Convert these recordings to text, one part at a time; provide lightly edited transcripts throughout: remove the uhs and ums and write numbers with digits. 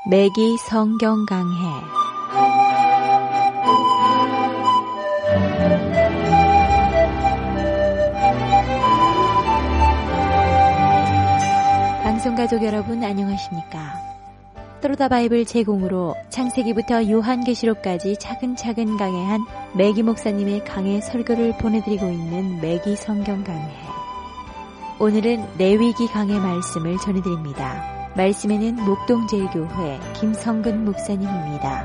매기 성경 강해. 방송가족 여러분 안녕하십니까? 또르다 바이블 제공으로 창세기부터 요한계시록까지 차근차근 강해한 매기 목사님의 강해 설교를 보내드리고 있는 매기 성경 강해. 오늘은 레위기 강해 말씀을 전해드립니다. 말씀에는 목동제일교회 김성근 목사님입니다.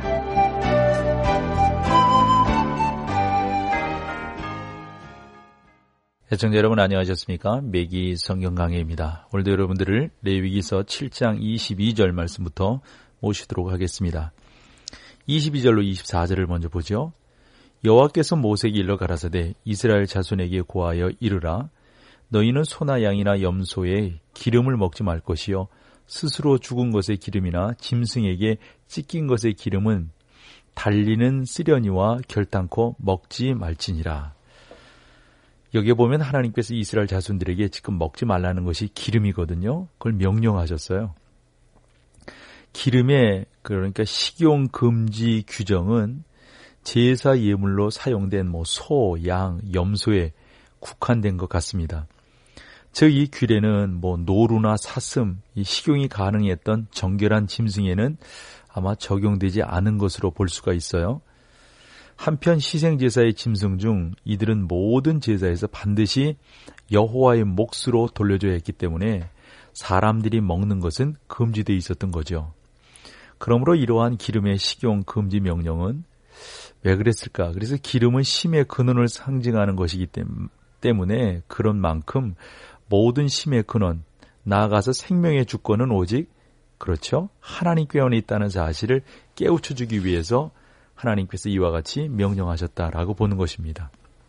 시청자 여러분 안녕하셨습니까? 매기 성경 강해입니다. 오늘도 여러분들을 레위기서 7장 22절 말씀부터 모시도록 하겠습니다. 22절로 24절을 먼저 보죠. 여호와께서 모세에게 일러 가라사대 이스라엘 자손에게 고하여 이르라. 너희는 소나 양이나 염소의 기름을 먹지 말 것이요 스스로 죽은 것의 기름이나 짐승에게 찢긴 것의 기름은 달리는 쓰려니와 결단코 먹지 말지니라. 여기에 보면 하나님께서 이스라엘 자손들에게 지금 먹지 말라는 것이 기름이거든요. 그걸 명령하셨어요. 기름의 그러니까 식용 금지 규정은 제사 예물로 사용된 소, 양, 염소에 국한된 것 같습니다. 즉 이 규례는 노루나 사슴, 이 식용이 가능했던 정결한 짐승에는 아마 적용되지 않은 것으로 볼 수가 있어요. 한편 희생제사의 짐승 중 이들은 모든 제사에서 반드시 여호와의 몫으로 돌려줘야 했기 때문에 사람들이 먹는 것은 금지되어 있었던 거죠. 그러므로 이러한 기름의 식용 금지 명령은 왜 그랬을까? 그래서 기름은 심의 근원을 상징하는 것이기 때문에 그런 만큼 모든 심의 근원, 나아가서 생명의 주권은 오직 그렇죠. 하나님께 안에 있다는 사실을 깨우쳐주기 위해서 하나님께서 이와 같이 명령하셨다라고 보는 것입니다.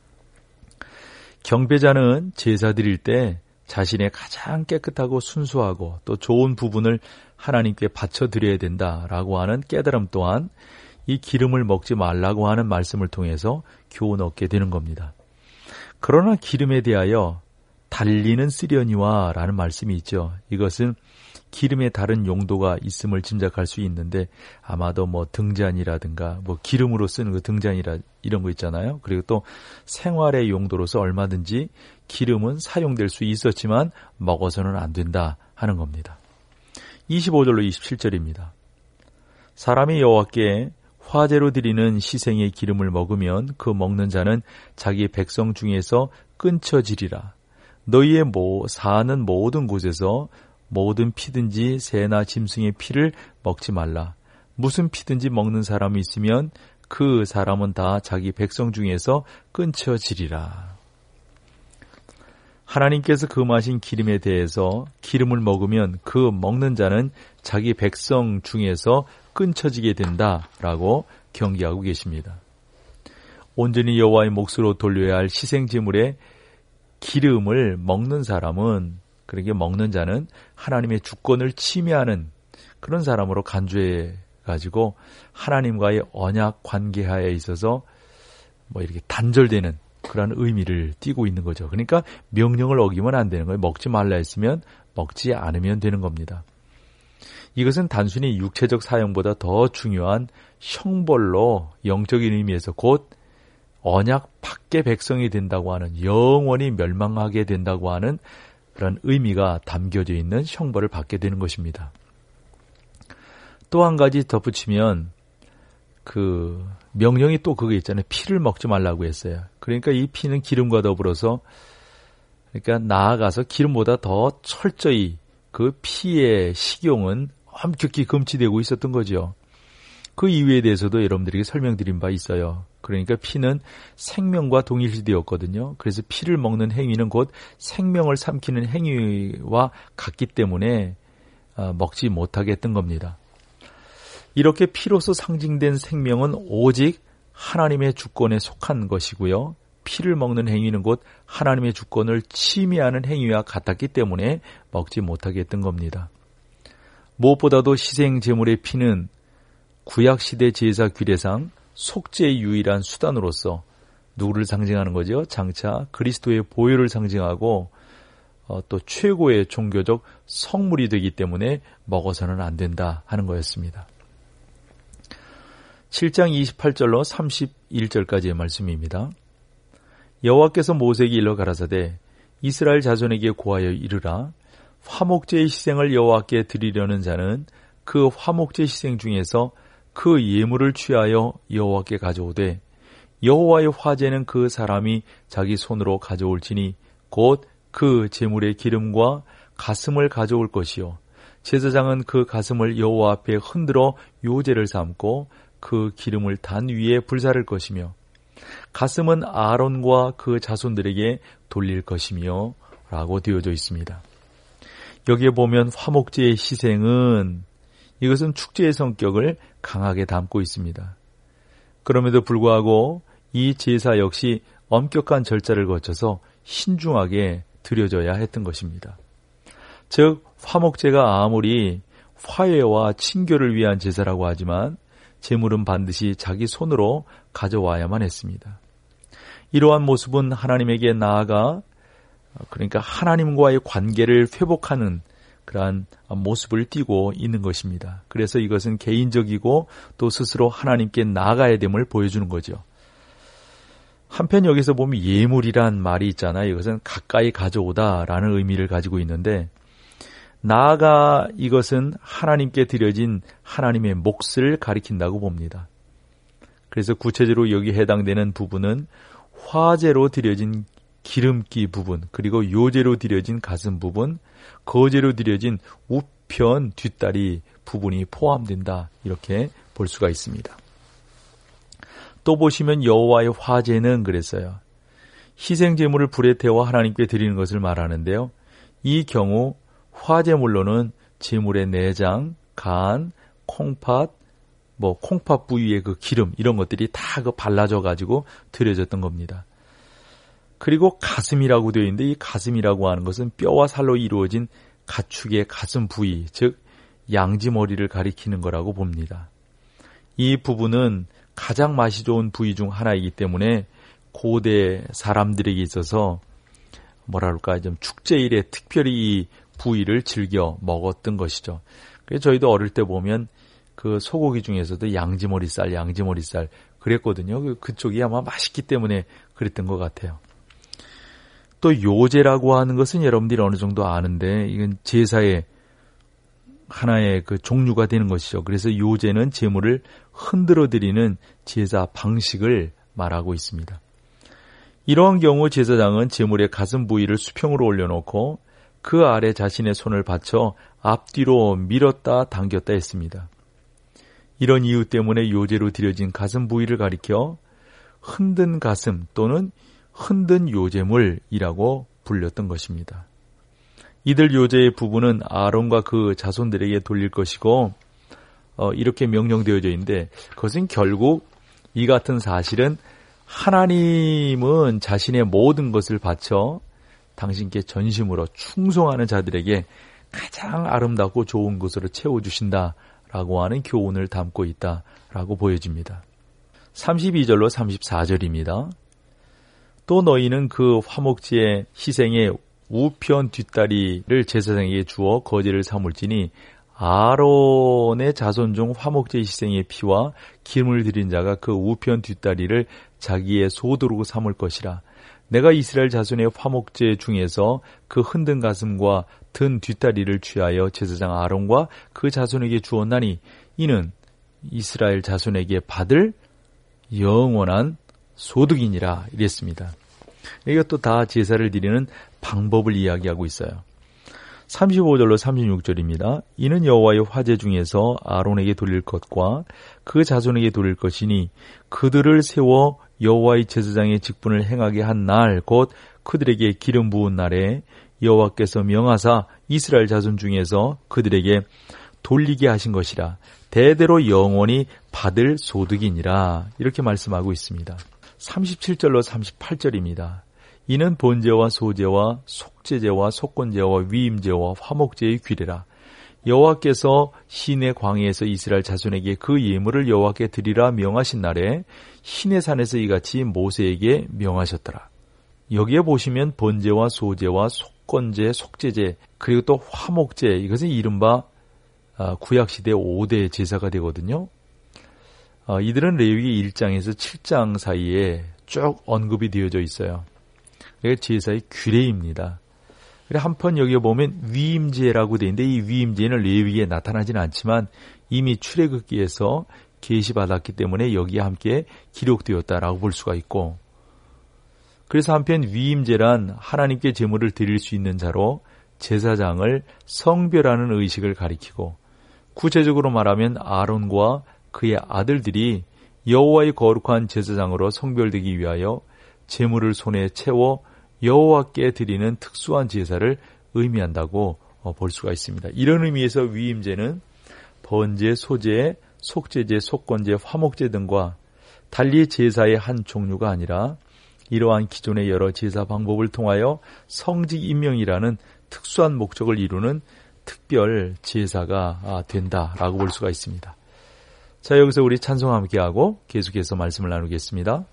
경배자는 제사 드릴 때 자신의 가장 깨끗하고 순수하고 또 좋은 부분을 하나님께 바쳐드려야 된다라고 하는 깨달음 또한 이 기름을 먹지 말라고 하는 말씀을 통해서 교훈 얻게 되는 겁니다. 그러나 기름에 대하여 달리는 쓰려니와 라는 말씀이 있죠. 이것은 기름의 다른 용도가 있음을 짐작할 수 있는데 아마도 등잔이라든가 기름으로 쓰는 그 등잔이라 이런 거 있잖아요. 그리고 또 생활의 용도로서 얼마든지 기름은 사용될 수 있었지만 먹어서는 안 된다 하는 겁니다. 25절로 27절입니다. 사람이 여호와께 화제로 드리는 희생의 기름을 먹으면 그 먹는 자는 자기 백성 중에서 끊쳐지리라. 너희의 사는 모든 곳에서 모든 피든지 새나 짐승의 피를 먹지 말라. 무슨 피든지 먹는 사람이 있으면 그 사람은 다 자기 백성 중에서 끊쳐지리라. 하나님께서 금하신 기름에 대해서 기름을 먹으면 그 먹는 자는 자기 백성 중에서 끊쳐지게 된다라고 경계하고 계십니다. 온전히 여호와의 몫으로 돌려야 할 희생제물의 기름을 먹는 사람은 그러게 먹는 자는 하나님의 주권을 침해하는 그런 사람으로 간주해가지고 하나님과의 언약 관계하에 있어서 이렇게 단절되는 그런 의미를 띠고 있는 거죠. 그러니까 명령을 어기면 안 되는 거예요. 먹지 말라 했으면 먹지 않으면 되는 겁니다. 이것은 단순히 육체적 사용보다 더 중요한 형벌로 영적인 의미에서 곧 언약 밖의 백성이 된다고 하는 영원히 멸망하게 된다고 하는 그런 의미가 담겨져 있는 형벌을 받게 되는 것입니다. 또 한 가지 덧붙이면 그 명령이 또 그거 있잖아요. 피를 먹지 말라고 했어요. 그러니까 이 피는 기름과 더불어서 그러니까 나아가서 기름보다 더 철저히 그 피의 식용은 엄격히 금지되고 있었던 거죠. 그 이유에 대해서도 여러분들에게 설명드린 바 있어요. 그러니까 피는 생명과 동일시되었거든요. 그래서 피를 먹는 행위는 곧 생명을 삼키는 행위와 같기 때문에 먹지 못하게 했던 겁니다. 이렇게 피로서 상징된 생명은 오직 하나님의 주권에 속한 것이고요. 피를 먹는 행위는 곧 하나님의 주권을 침해하는 행위와 같았기 때문에 먹지 못하게 했던 겁니다. 무엇보다도 희생제물의 피는 구약시대 제사 규례상 속죄의 유일한 수단으로서 누구를 상징하는 거죠? 장차 그리스도의 보혈을 상징하고 또 최고의 종교적 성물이 되기 때문에 먹어서는 안 된다 하는 거였습니다. 7장 28절로 31절까지의 말씀입니다. 여호와께서 모세에게 일러 가라사대 이스라엘 자손에게 고하여 이르라 화목제의 희생을 여호와께 드리려는 자는 그 화목제 희생 중에서 그 예물을 취하여 여호와께 가져오되 여호와의 화제는 그 사람이 자기 손으로 가져올지니 곧 그 제물의 기름과 가슴을 가져올 것이요 제사장은 그 가슴을 여호와 앞에 흔들어 요제를 삼고 그 기름을 단 위에 불사를 것이며 가슴은 아론과 그 자손들에게 돌릴 것이며 라고 되어져 있습니다. 여기에 보면 화목제의 희생은 이것은 축제의 성격을 강하게 담고 있습니다. 그럼에도 불구하고 이 제사 역시 엄격한 절차를 거쳐서 신중하게 드려져야 했던 것입니다. 즉 화목제가 아무리 화해와 친교를 위한 제사라고 하지만 제물은 반드시 자기 손으로 가져와야만 했습니다. 이러한 모습은 하나님에게 나아가 그러니까 하나님과의 관계를 회복하는 그러한 모습을 띠고 있는 것입니다. 그래서 이것은 개인적이고 또 스스로 하나님께 나아가야 됨을 보여주는 거죠. 한편 여기서 보면 예물이란 말이 있잖아요. 이것은 가까이 가져오다라는 의미를 가지고 있는데 나아가 이것은 하나님께 드려진 하나님의 몫을 가리킨다고 봅니다. 그래서 구체적으로 여기 해당되는 부분은 화제로 드려진 기름기 부분, 그리고 요제로 드려진 가슴 부분, 거제로 드려진 우편 뒷다리 부분이 포함된다. 이렇게 볼 수가 있습니다. 또 보시면 여호와의 화제는 그랬어요. 희생 제물을 불에 태워 하나님께 드리는 것을 말하는데요. 이 경우 화제물로는 제물의 내장, 간, 콩팥, 콩팥 부위의 그 기름 이런 것들이 다 발라져 가지고 드려졌던 겁니다. 그리고 가슴이라고 되어 있는데 이 가슴이라고 하는 것은 뼈와 살로 이루어진 가축의 가슴 부위, 즉 양지머리를 가리키는 거라고 봅니다. 이 부분은 가장 맛이 좋은 부위 중 하나이기 때문에 고대 사람들에게 있어서 좀 축제일에 특별히 이 부위를 즐겨 먹었던 것이죠. 그래서 저희도 어릴 때 보면 그 소고기 중에서도 양지머리살 그랬거든요. 그쪽이 아마 맛있기 때문에 그랬던 것 같아요. 또 요제라고 하는 것은 여러분들이 어느 정도 아는데 이건 제사의 하나의 그 종류가 되는 것이죠. 그래서 요제는 제물을 흔들어 드리는 제사 방식을 말하고 있습니다. 이러한 경우 제사장은 제물의 가슴 부위를 수평으로 올려놓고 그 아래 자신의 손을 받쳐 앞뒤로 밀었다 당겼다 했습니다. 이런 이유 때문에 요제로 드려진 가슴 부위를 가리켜 흔든 가슴 또는 흔든 요제물이라고 불렸던 것입니다. 이들 요제의 부분은 아론과 그 자손들에게 돌릴 것이고 이렇게 명령되어져 있는데 그것은 결국 이 같은 사실은 하나님은 자신의 모든 것을 바쳐 당신께 전심으로 충성하는 자들에게 가장 아름답고 좋은 것으로 채워주신다라고 하는 교훈을 담고 있다라고 보여집니다. 32절로 34절입니다. 또 너희는 그 화목제의 희생의 우편 뒷다리를 제사장에게 주어 거제를 삼을지니 아론의 자손 중 화목제 희생의 피와 기름을 드린 자가 그 우편 뒷다리를 자기의 소도로 삼을 것이라. 내가 이스라엘 자손의 화목제 중에서 그 흔든 가슴과 든 뒷다리를 취하여 제사장 아론과 그 자손에게 주었나니 이는 이스라엘 자손에게 받을 영원한 소득이니라 이랬습니다. 이것도 다 제사를 드리는 방법을 이야기하고 있어요. 35절로 36절입니다. 이는 여호와의 화제 중에서 아론에게 돌릴 것과 그 자손에게 돌릴 것이니 그들을 세워 여호와의 제사장의 직분을 행하게 한 날 곧 그들에게 기름 부은 날에 여호와께서 명하사 이스라엘 자손 중에서 그들에게 돌리게 하신 것이라. 대대로 영원히 받을 소득이니라. 이렇게 말씀하고 있습니다. 37절로 38절입니다. 이는 번제와 소제와 속제제와 속건제와 위임제와 화목제의 규례라. 여호와께서 시내 광야에서 이스라엘 자손에게 그 예물을 여호와께 드리라 명하신 날에 시내산에서 이같이 모세에게 명하셨더라. 여기에 보시면 번제와 소제와 속건제, 속제제, 그리고 또 화목제, 이것은 이른바 구약시대 5대 제사가 되거든요. 이들은 레위기 1장에서 7장 사이에 쭉 언급이 되어져 있어요. 이게 제사의 규례입니다. 한편 여기 보면 위임제라고 되어 있는데 이 위임제는 레위기에 나타나지는 않지만 이미 출애굽기에서 계시받았기 때문에 여기에 함께 기록되었다라고 볼 수가 있고, 그래서 한편 위임제란 하나님께 제물을 드릴 수 있는 자로 제사장을 성별하는 의식을 가리키고, 구체적으로 말하면 아론과 그의 아들들이 여호와의 거룩한 제사장으로 성별되기 위하여 제물을 손에 채워 여호와께 드리는 특수한 제사를 의미한다고 볼 수가 있습니다. 이런 의미에서 위임제는 번제, 소제, 속제제, 속건제, 화목제 등과 달리 제사의 한 종류가 아니라 이러한 기존의 여러 제사 방법을 통하여 성직 임명이라는 특수한 목적을 이루는 특별 제사가 된다라고 볼 수가 있습니다. 자, 여기서 우리 찬송 함께하고 계속해서 말씀을 나누겠습니다.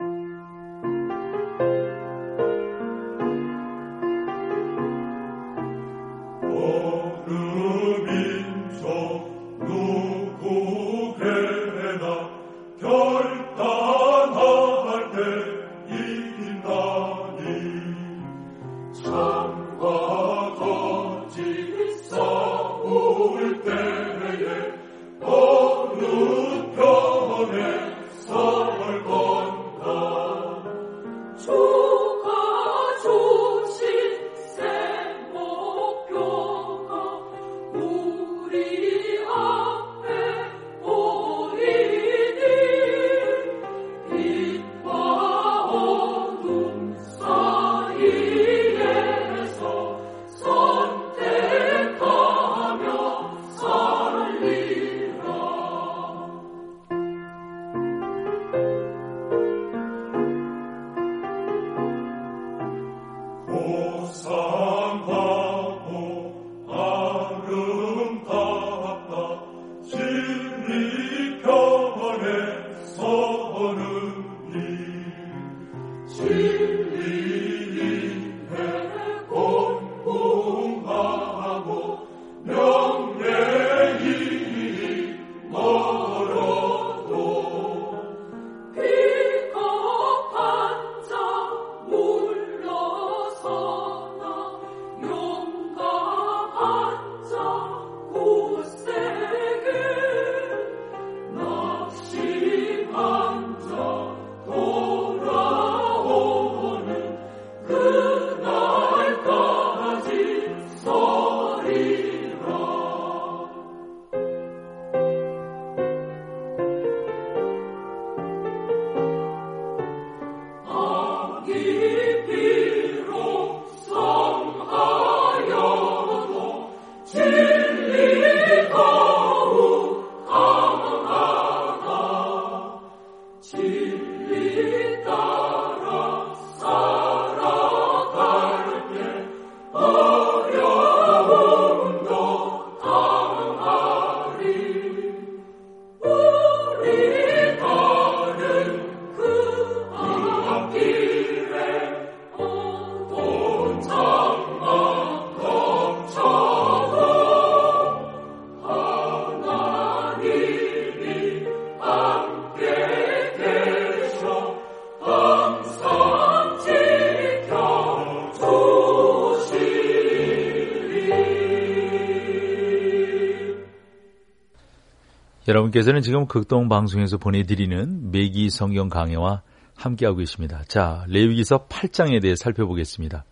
여러분께서는 지금 극동방송에서 보내드리는 매기 성경 강해와 함께하고 계십니다. 자, 레위기서 8장에 대해 살펴보겠습니다.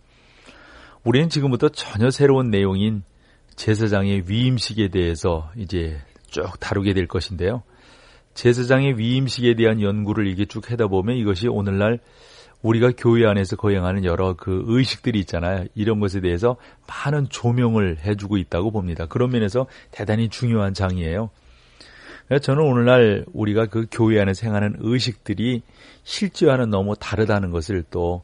우리는 지금부터 전혀 새로운 내용인 제사장의 위임식에 대해서 이제 쭉 다루게 될 것인데요. 제사장의 위임식에 대한 연구를 이게 쭉 하다 보면 이것이 오늘날 우리가 교회 안에서 거행하는 여러 그 의식들이 있잖아요. 이런 것에 대해서 많은 조명을 해주고 있다고 봅니다. 그런 면에서 대단히 중요한 장이에요. 저는 오늘날 우리가 그 교회 안에서 행하는 의식들이 실제와는 너무 다르다는 것을 또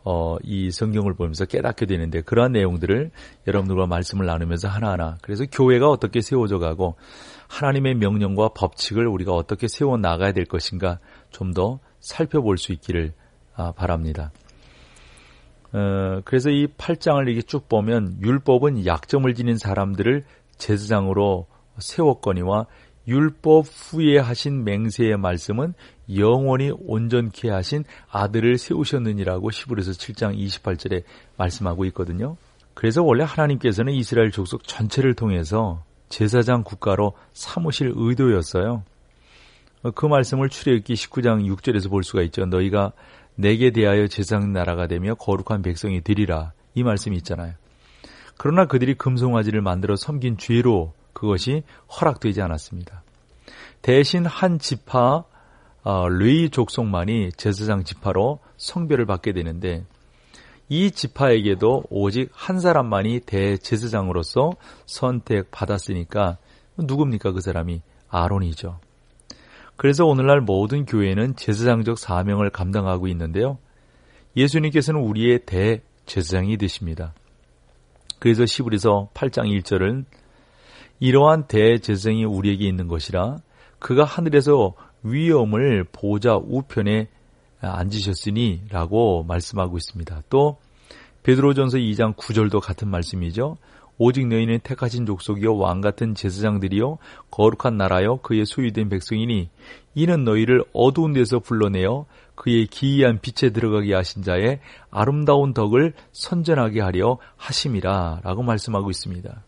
이 성경을 보면서 깨닫게 되는데, 그러한 내용들을 여러분들과 말씀을 나누면서 하나하나, 그래서 교회가 어떻게 세워져 가고 하나님의 명령과 법칙을 우리가 어떻게 세워 나가야 될 것인가 좀 더 살펴볼 수 있기를 바랍니다. 그래서 이 8장을 이렇게 쭉 보면 율법은 약점을 지닌 사람들을 제사장으로 세웠거니와 율법 후에 하신 맹세의 말씀은 영원히 온전케 하신 아들을 세우셨느니라고 히브리서 7장 28절에 말씀하고 있거든요. 그래서 원래 하나님께서는 이스라엘 족속 전체를 통해서 제사장 국가로 삼으실 의도였어요. 그 말씀을 출애굽기 19장 6절에서 볼 수가 있죠. 너희가 내게 대하여 제사장 나라가 되며 거룩한 백성이 되리라. 이 말씀이 있잖아요. 그러나 그들이 금송아지를 만들어 섬긴 죄로 그것이 허락되지 않았습니다. 대신 한 지파 레위 족속만이 제사장 지파로 성별을 받게 되는데 이 지파에게도 오직 한 사람만이 대제사장으로서 선택받았으니까 누굽니까? 그 사람이 아론이죠. 그래서 오늘날 모든 교회는 제사장적 사명을 감당하고 있는데요. 예수님께서는 우리의 대제사장이 되십니다. 그래서 히브리서 8장 1절은 이러한 대제사장이 우리에게 있는 것이라 그가 하늘에서 위엄을 보좌 우편에 앉으셨으니 라고 말씀하고 있습니다. 또 베드로전서 2장 9절도 같은 말씀이죠. 오직 너희는 택하신 족속이요 왕같은 제사장들이요 거룩한 나라요 그의 소유된 백성이니 이는 너희를 어두운 데서 불러내어 그의 기이한 빛에 들어가게 하신 자의 아름다운 덕을 선전하게 하려 하심이라 라고 말씀하고 있습니다.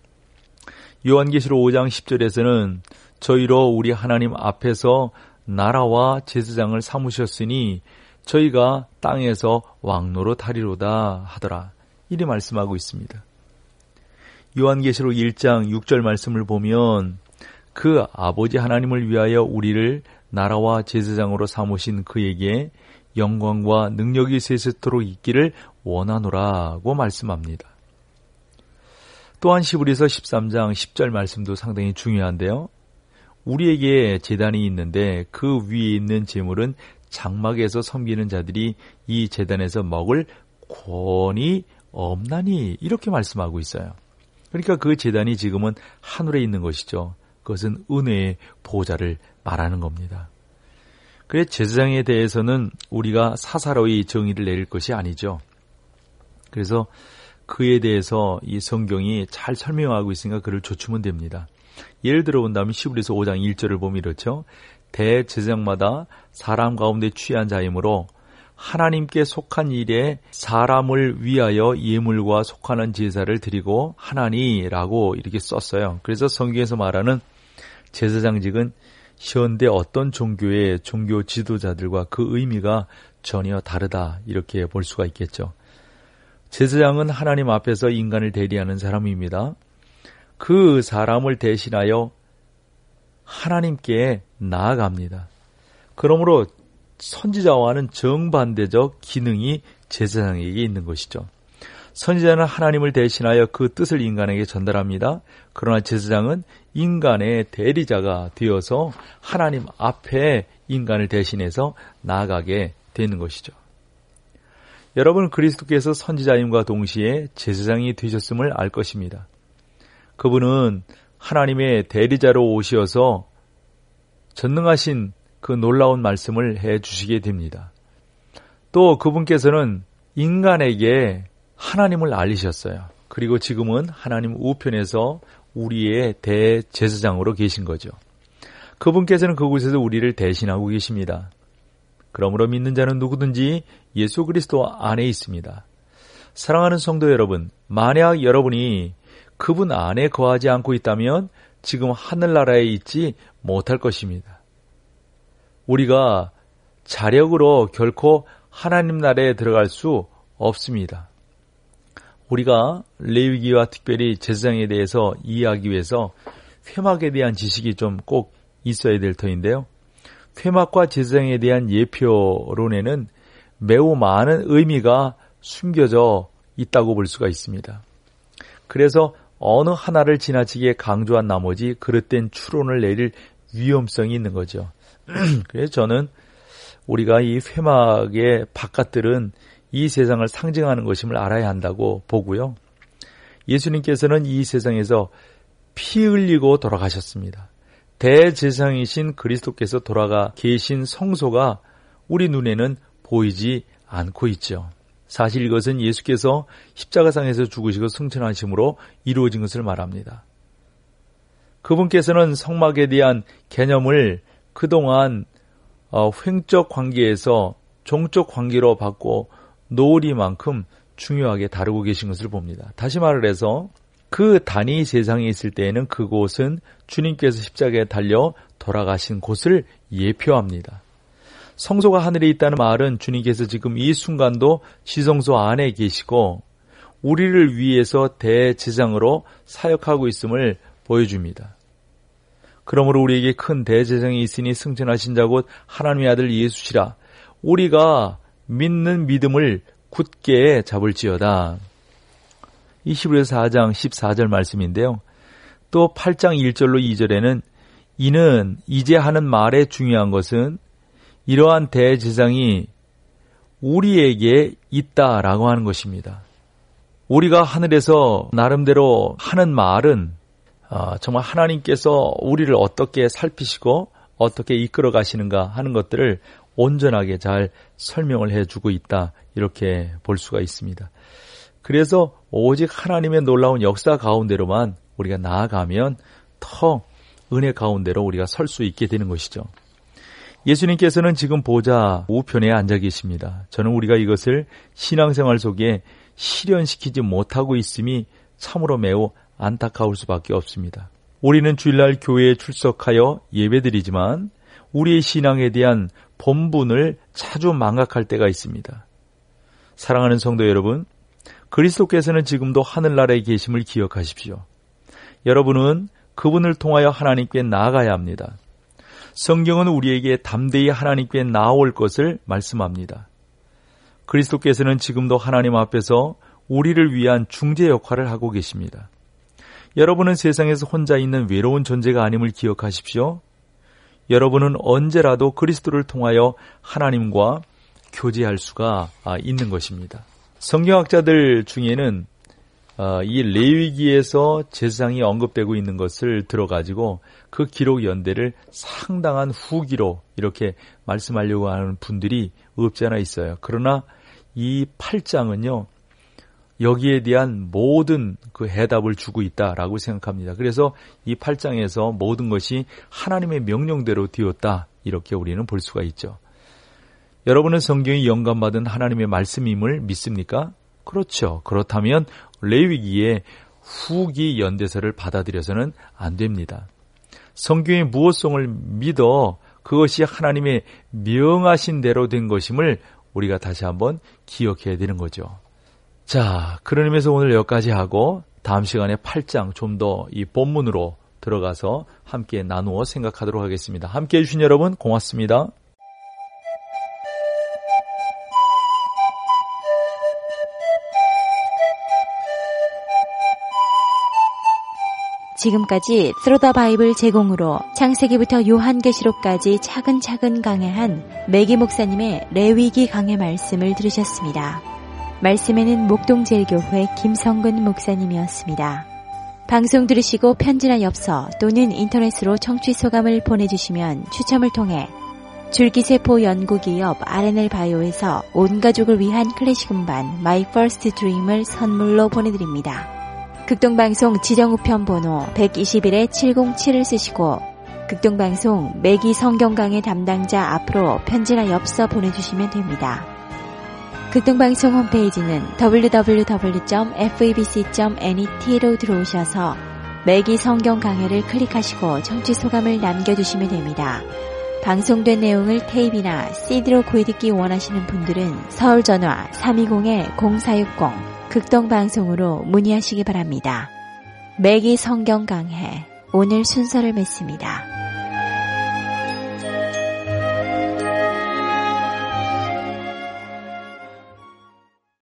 요한계시록 5장 10절에서는 저희로 우리 하나님 앞에서 나라와 제사장을 삼으셨으니 저희가 땅에서 왕노릇 하리로다 하더라. 이리 말씀하고 있습니다. 요한계시록 1장 6절 말씀을 보면 그 아버지 하나님을 위하여 우리를 나라와 제사장으로 삼으신 그에게 영광과 능력이 세세토록 있기를 원하노라고 말씀합니다. 또한 히브리서 13장 10절 말씀도 상당히 중요한데요. 우리에게 제단이 있는데 그 위에 있는 제물은 장막에서 섬기는 자들이 이 제단에서 먹을 권이 없나니 이렇게 말씀하고 있어요. 그러니까 그 제단이 지금은 하늘에 있는 것이죠. 그것은 은혜의 보좌를 말하는 겁니다. 그래서 제사장에 대해서는 우리가 사사로이 정의를 내릴 것이 아니죠. 그래서 그에 대해서 이 성경이 잘 설명하고 있으니까 그를 좇으면 됩니다. 예를 들어 본다면 히브리서 5장 1절을 보면 이렇죠. 대제사장마다 사람 가운데 취한 자이므로 하나님께 속한 일에 사람을 위하여 예물과 속하는 제사를 드리고 하나니라고 이렇게 썼어요. 그래서 성경에서 말하는 제사장직은 현대 어떤 종교의 종교 지도자들과 그 의미가 전혀 다르다 이렇게 볼 수가 있겠죠. 제사장은 하나님 앞에서 인간을 대리하는 사람입니다. 그 사람을 대신하여 하나님께 나아갑니다. 그러므로 선지자와는 정반대적 기능이 제사장에게 있는 것이죠. 선지자는 하나님을 대신하여 그 뜻을 인간에게 전달합니다. 그러나 제사장은 인간의 대리자가 되어서 하나님 앞에 인간을 대신해서 나아가게 되는 것이죠. 여러분 그리스도께서 선지자임과 동시에 제사장이 되셨음을 알 것입니다. 그분은 하나님의 대리자로 오셔서 전능하신 그 놀라운 말씀을 해주시게 됩니다. 또 그분께서는 인간에게 하나님을 알리셨어요. 그리고 지금은 하나님 우편에서 우리의 대제사장으로 계신 거죠. 그분께서는 그곳에서 우리를 대신하고 계십니다. 그러므로 믿는 자는 누구든지 예수 그리스도 안에 있습니다. 사랑하는 성도 여러분, 만약 여러분이 그분 안에 거하지 않고 있다면 지금 하늘나라에 있지 못할 것입니다. 우리가 자력으로 결코 하나님 나라에 들어갈 수 없습니다. 우리가 레위기와 특별히 제사장에 대해서 이해하기 위해서 회막에 대한 지식이 좀 꼭 있어야 될 터인데요. 회막과 제사장에 대한 예표론에는 매우 많은 의미가 숨겨져 있다고 볼 수가 있습니다. 그래서 어느 하나를 지나치게 강조한 나머지 그릇된 추론을 내릴 위험성이 있는 거죠. 그래서 저는 우리가 이 회막의 바깥들은 이 세상을 상징하는 것임을 알아야 한다고 보고요. 예수님께서는 이 세상에서 피 흘리고 돌아가셨습니다. 대제사장이신 그리스도께서 돌아가 계신 성소가 우리 눈에는 보이지 않고 있죠. 사실 이것은 예수께서 십자가상에서 죽으시고 승천하심으로 이루어진 것을 말합니다. 그분께서는 성막에 대한 개념을 그동안 횡적 관계에서 종적 관계로 바꿔 놓으리만큼 중요하게 다루고 계신 것을 봅니다. 다시 말을 해서 그 단이 세상에 있을 때에는 그곳은 주님께서 십자가에 달려 돌아가신 곳을 예표합니다. 성소가 하늘에 있다는 말은 주님께서 지금 이 순간도 지성소 안에 계시고 우리를 위해서 대제사장으로 사역하고 있음을 보여줍니다. 그러므로 우리에게 큰 대제사장이 있으니 승천하신 자 곧 하나님의 아들 예수시라. 우리가 믿는 믿음을 굳게 잡을지어다. 이 히브리서 4장 14절 말씀인데요. 또 8장 1절로 2절에는 이는 이제 하는 말의 중요한 것은 이러한 대제사장이 우리에게 있다라고 하는 것입니다. 우리가 하늘에서 나름대로 하는 말은 정말 하나님께서 우리를 어떻게 살피시고 어떻게 이끌어 가시는가 하는 것들을 온전하게 잘 설명을 해주고 있다, 이렇게 볼 수가 있습니다. 그래서 오직 하나님의 놀라운 역사 가운데로만 우리가 나아가면 더 은혜 가운데로 우리가 설 수 있게 되는 것이죠. 예수님께서는 지금 보좌 우편에 앉아 계십니다. 저는 우리가 이것을 신앙생활 속에 실현시키지 못하고 있음이 참으로 매우 안타까울 수밖에 없습니다. 우리는 주일날 교회에 출석하여 예배드리지만 우리의 신앙에 대한 본분을 자주 망각할 때가 있습니다. 사랑하는 성도 여러분, 그리스도께서는 지금도 하늘나라에 계심을 기억하십시오. 여러분은 그분을 통하여 하나님께 나아가야 합니다. 성경은 우리에게 담대히 하나님께 나아올 것을 말씀합니다. 그리스도께서는 지금도 하나님 앞에서 우리를 위한 중재 역할을 하고 계십니다. 여러분은 세상에서 혼자 있는 외로운 존재가 아님을 기억하십시오. 여러분은 언제라도 그리스도를 통하여 하나님과 교제할 수가 있는 것입니다. 성경학자들 중에는 이 레위기에서 제사장이 언급되고 있는 것을 들어가지고 그 기록 연대를 상당한 후기로 이렇게 말씀하려고 하는 분들이 없지 않아 있어요. 그러나 이 8장은요, 여기에 대한 모든 그 해답을 주고 있다라고 생각합니다. 그래서 이 8장에서 모든 것이 하나님의 명령대로 되었다, 이렇게 우리는 볼 수가 있죠. 여러분은 성경이 영감받은 하나님의 말씀임을 믿습니까? 그렇죠. 그렇다면 레위기의 후기 연대서를 받아들여서는 안 됩니다. 성경의 무엇성을 믿어 그것이 하나님의 명하신 대로 된 것임을 우리가 다시 한번 기억해야 되는 거죠. 자, 그런 의미에서 오늘 여기까지 하고 다음 시간에 8장 좀 더 이 본문으로 들어가서 함께 나누어 생각하도록 하겠습니다. 함께 해주신 여러분 고맙습니다. 지금까지 Through the Bible 제공으로 창세기부터 요한계시록까지 차근차근 강해한 매기 목사님의 레위기 강해 말씀을 들으셨습니다. 말씀에는 목동제일교회 김성근 목사님이었습니다. 방송 들으시고 편지나 엽서 또는 인터넷으로 청취 소감을 보내주시면 추첨을 통해 줄기세포 연구기업 R&L 바이오에서 온 가족을 위한 클래식 음반 My First Dream을 선물로 보내드립니다. 극동방송 지정우편 번호 121-707을 쓰시고 극동방송 매기 성경강의 담당자 앞으로 편지나 엽서 보내주시면 됩니다. 극동방송 홈페이지는 www.febc.net로 들어오셔서 매기 성경강해를 클릭하시고 청취소감을 남겨주시면 됩니다. 방송된 내용을 테이프나 CD로 구해듣기 원하시는 분들은 서울전화 320-0460 극동방송으로 문의하시기 바랍니다. 매기 성경 강해, 오늘 순서를 맺습니다.